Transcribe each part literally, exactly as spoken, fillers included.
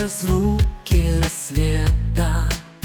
звуки рассвета,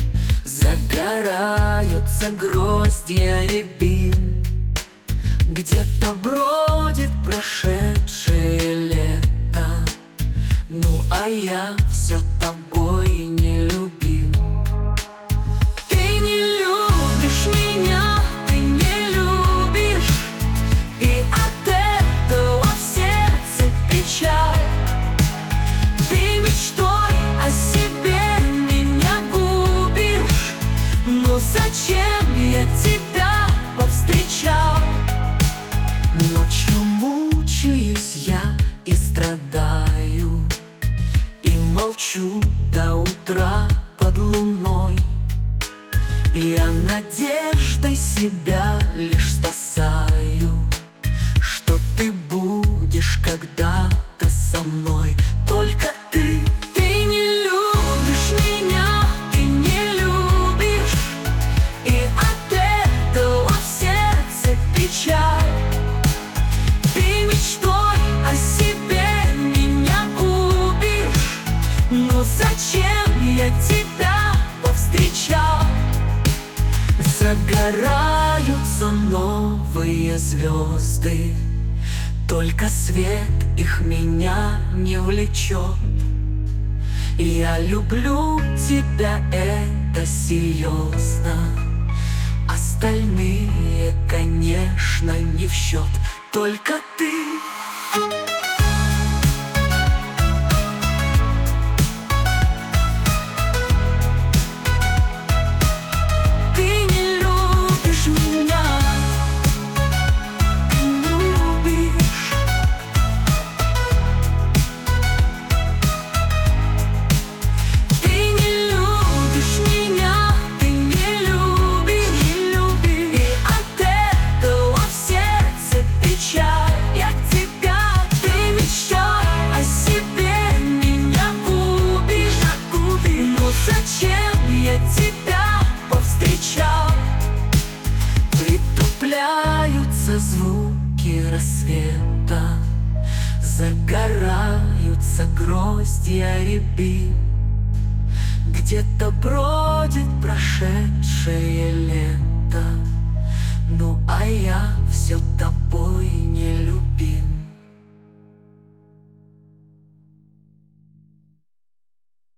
загораются гроздья рябин. Где-то бродит прошедшее лето, ну а я все тобой не любим. Ты не любишь меня, ты не любишь, и от этого в сердце печаль. Ты мечтой о себе меня губишь, но зачем я тебя повстречал? Ночью мучаюсь я и страдаю, и молчу до утра под луной. Я надеждой себя лишь спасаю, что ты будешь когда-то со мной. Только ты, ты не любишь меня, ты не любишь, и от этого в сердце печаль. Ты мечтой о себе меня губишь, но зачем я тебя повстречал? Загораются новые звезды, только свет их меня не влечет. Я люблю тебя, это серьезно, остальные, конечно, не в счет. Только ты. Зачем я тебя повстречал? Притупляются звуки рассвета, загораются гроздья рябин. Где-то бродит прошедшее лето, ну а я все тобой не любим.